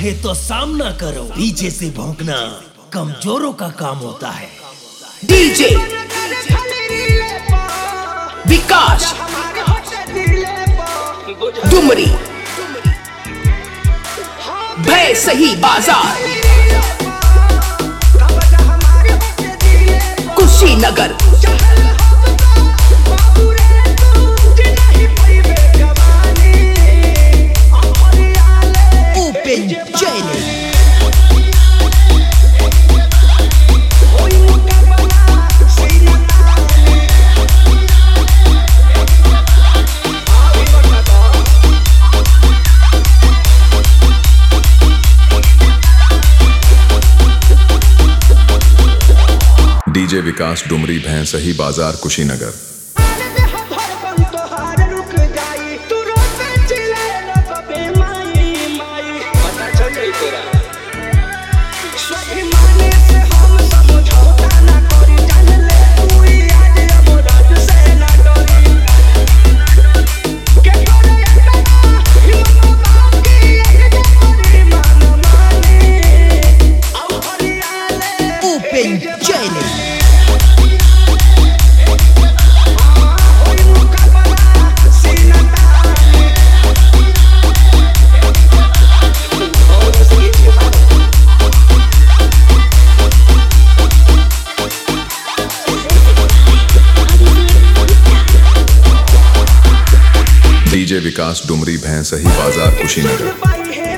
है तो सामना करो, पीछे से भौंकना कमजोरों का काम होता है। डीजे विकास डुमरी भय सही बाजार Kushinagar. Open challenge DJ Vikas Dumri भैं सही बाजार कुशीनगर। डीजे विकास डुमरी भैं सही बाजार कुशीनगर।